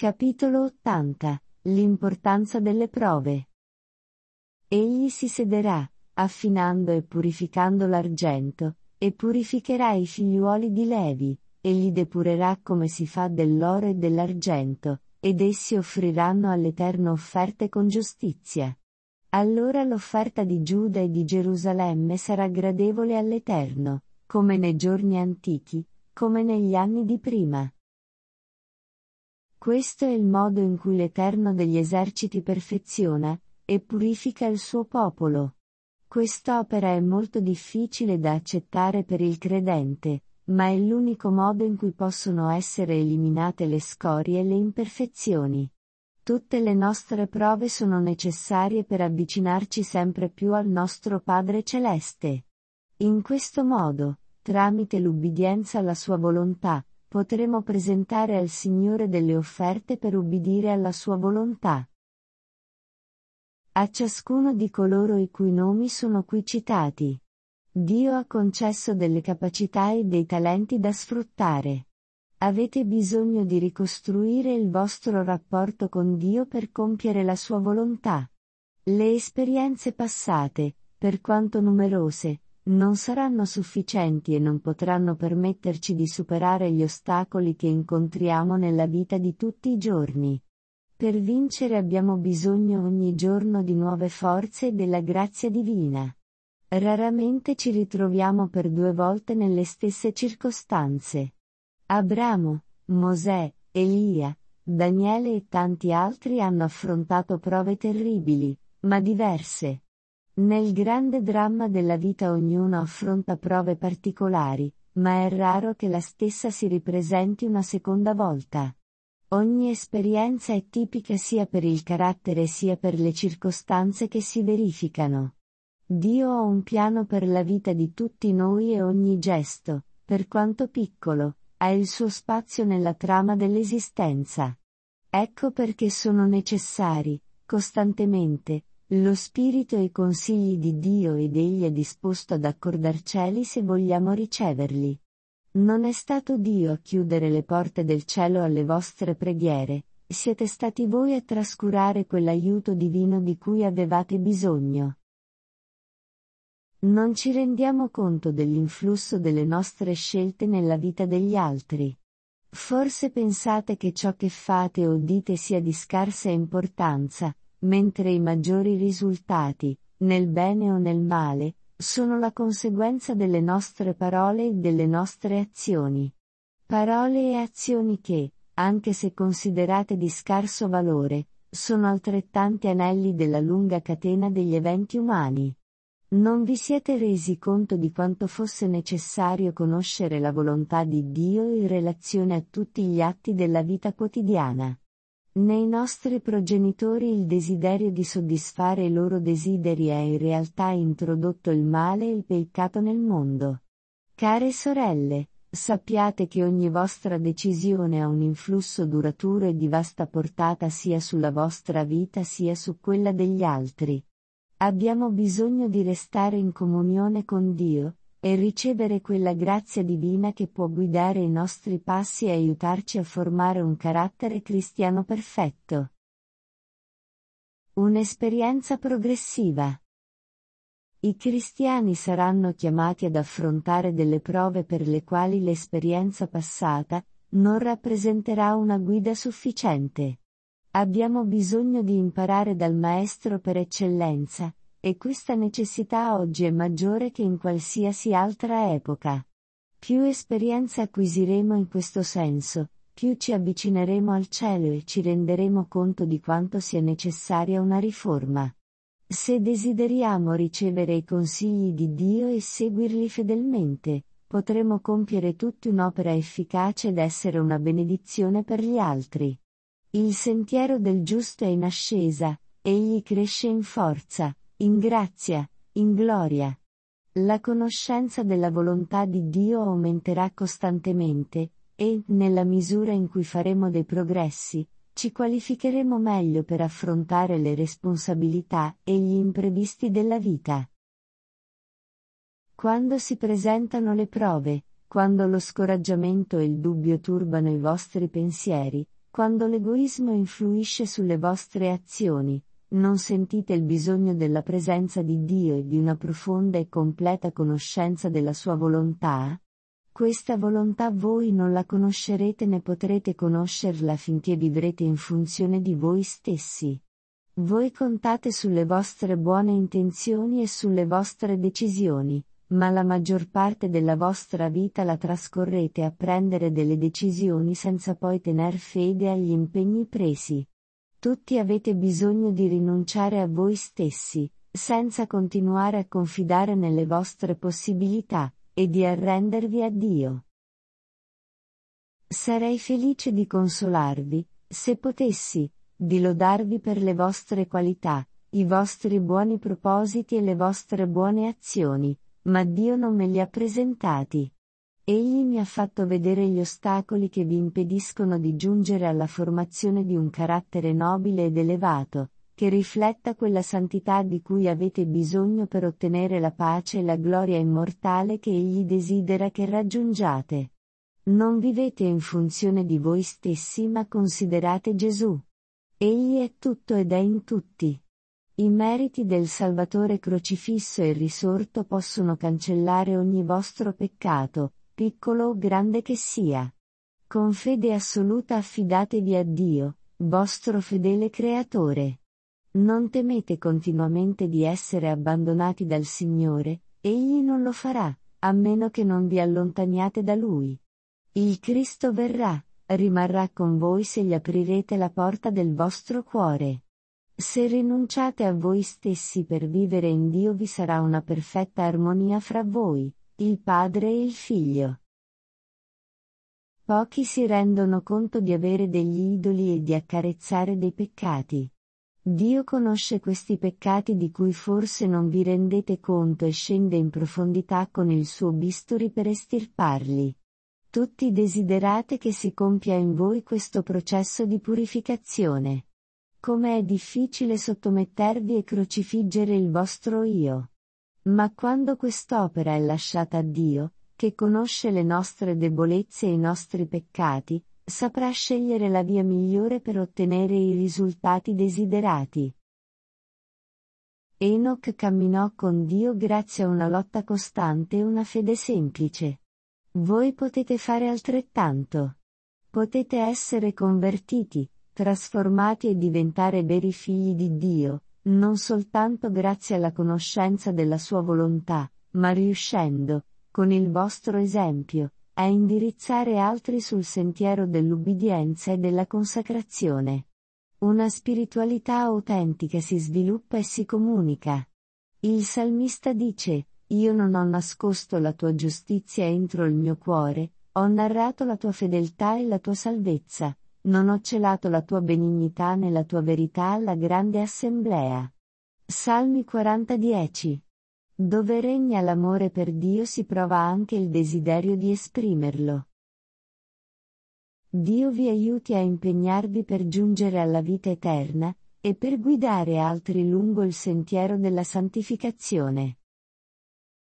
Capitolo 80. L'importanza delle prove. Egli si sederà, affinando e purificando l'argento, e purificherà i figliuoli di Levi, e li depurerà come si fa dell'oro e dell'argento, ed essi offriranno all'Eterno offerte con giustizia. Allora l'offerta di Giuda e di Gerusalemme sarà gradevole all'Eterno, come nei giorni antichi, come negli anni di prima. Questo è il modo in cui l'Eterno degli eserciti perfeziona e purifica il suo popolo. Quest'opera è molto difficile da accettare per il credente, ma è l'unico modo in cui possono essere eliminate le scorie e le imperfezioni. Tutte le nostre prove sono necessarie per avvicinarci sempre più al nostro Padre Celeste. In questo modo, tramite l'ubbidienza alla sua volontà, potremo presentare al Signore delle offerte per ubbidire alla sua volontà. A ciascuno di coloro i cui nomi sono qui citati, Dio ha concesso delle capacità e dei talenti da sfruttare. Avete bisogno di ricostruire il vostro rapporto con Dio per compiere la sua volontà. Le esperienze passate, per quanto numerose, non saranno sufficienti e non potranno permetterci di superare gli ostacoli che incontriamo nella vita di tutti i giorni. Per vincere abbiamo bisogno ogni giorno di nuove forze e della grazia divina. Raramente ci ritroviamo per 2 volte nelle stesse circostanze. Abramo, Mosè, Elia, Daniele e tanti altri hanno affrontato prove terribili, ma diverse. Nel grande dramma della vita ognuno affronta prove particolari, ma è raro che la stessa si ripresenti una seconda volta. Ogni esperienza è tipica sia per il carattere sia per le circostanze che si verificano. Dio ha un piano per la vita di tutti noi e ogni gesto, per quanto piccolo, ha il suo spazio nella trama dell'esistenza. Ecco perché sono necessari, costantemente, lo spirito e i consigli di Dio ed Egli è disposto ad accordarceli se vogliamo riceverli. Non è stato Dio a chiudere le porte del cielo alle vostre preghiere, siete stati voi a trascurare quell'aiuto divino di cui avevate bisogno. Non ci rendiamo conto dell'influsso delle nostre scelte nella vita degli altri. Forse pensate che ciò che fate o dite sia di scarsa importanza, mentre i maggiori risultati, nel bene o nel male, sono la conseguenza delle nostre parole e delle nostre azioni. Parole e azioni che, anche se considerate di scarso valore, sono altrettanti anelli della lunga catena degli eventi umani. Non vi siete resi conto di quanto fosse necessario conoscere la volontà di Dio in relazione a tutti gli atti della vita quotidiana. Nei nostri progenitori il desiderio di soddisfare i loro desideri ha in realtà introdotto il male e il peccato nel mondo. Care sorelle, sappiate che ogni vostra decisione ha un influsso duraturo e di vasta portata sia sulla vostra vita sia su quella degli altri. Abbiamo bisogno di restare in comunione con Dio, e ricevere quella grazia divina che può guidare i nostri passi e aiutarci a formare un carattere cristiano perfetto. Un'esperienza progressiva. I cristiani saranno chiamati ad affrontare delle prove per le quali l'esperienza passata non rappresenterà una guida sufficiente. Abbiamo bisogno di imparare dal Maestro per eccellenza, e questa necessità oggi è maggiore che in qualsiasi altra epoca. Più esperienza acquisiremo in questo senso, più ci avvicineremo al cielo e ci renderemo conto di quanto sia necessaria una riforma. Se desideriamo ricevere i consigli di Dio e seguirli fedelmente, potremo compiere tutti un'opera efficace ed essere una benedizione per gli altri. Il sentiero del giusto è in ascesa, egli cresce in forza, in grazia, in gloria. La conoscenza della volontà di Dio aumenterà costantemente, e, nella misura in cui faremo dei progressi, ci qualificheremo meglio per affrontare le responsabilità e gli imprevisti della vita. Quando si presentano le prove, quando lo scoraggiamento e il dubbio turbano i vostri pensieri, Quando l'egoismo influisce sulle vostre azioni, non sentite il bisogno della presenza di Dio e di una profonda e completa conoscenza della sua volontà? Questa volontà voi non la conoscerete né potrete conoscerla finché vivrete in funzione di voi stessi. Voi contate sulle vostre buone intenzioni e sulle vostre decisioni, ma la maggior parte della vostra vita la trascorrete a prendere delle decisioni senza poi tener fede agli impegni presi. Tutti avete bisogno di rinunciare a voi stessi, senza continuare a confidare nelle vostre possibilità, e di arrendervi a Dio. Sarei felice di consolarvi, se potessi, di lodarvi per le vostre qualità, i vostri buoni propositi e le vostre buone azioni, ma Dio non me li ha presentati. Egli mi ha fatto vedere gli ostacoli che vi impediscono di giungere alla formazione di un carattere nobile ed elevato, che rifletta quella santità di cui avete bisogno per ottenere la pace e la gloria immortale che Egli desidera che raggiungiate. Non vivete in funzione di voi stessi ma considerate Gesù. Egli è tutto ed è in tutti. I meriti del Salvatore crocifisso e risorto possono cancellare ogni vostro peccato, piccolo o grande che sia. Con fede assoluta affidatevi a Dio, vostro fedele Creatore. Non temete continuamente di essere abbandonati dal Signore, Egli non lo farà, a meno che non vi allontaniate da Lui. Il Cristo verrà, rimarrà con voi se gli aprirete la porta del vostro cuore. Se rinunciate a voi stessi per vivere in Dio vi sarà una perfetta armonia fra voi, il Padre e il Figlio. Pochi si rendono conto di avere degli idoli e di accarezzare dei peccati. Dio conosce questi peccati di cui forse non vi rendete conto e scende in profondità con il suo bisturi per estirparli. Tutti desiderate che si compia in voi questo processo di purificazione. Come è difficile sottomettervi e crocifiggere il vostro io. Ma quando quest'opera è lasciata a Dio, che conosce le nostre debolezze e i nostri peccati, saprà scegliere la via migliore per ottenere i risultati desiderati. Enoch camminò con Dio grazie a una lotta costante e una fede semplice. Voi potete fare altrettanto. Potete essere convertiti, trasformati e diventare veri figli di Dio, non soltanto grazie alla conoscenza della sua volontà, ma riuscendo, con il vostro esempio, a indirizzare altri sul sentiero dell'ubbidienza e della consacrazione. Una spiritualità autentica si sviluppa e si comunica. Il salmista dice: Io non ho nascosto la tua giustizia entro il mio cuore, ho narrato la tua fedeltà e la tua salvezza, non ho celato la tua benignità né la tua verità alla grande assemblea. Salmi 40:10. Dove regna l'amore per Dio si prova anche il desiderio di esprimerlo. Dio vi aiuti a impegnarvi per giungere alla vita eterna, e per guidare altri lungo il sentiero della santificazione.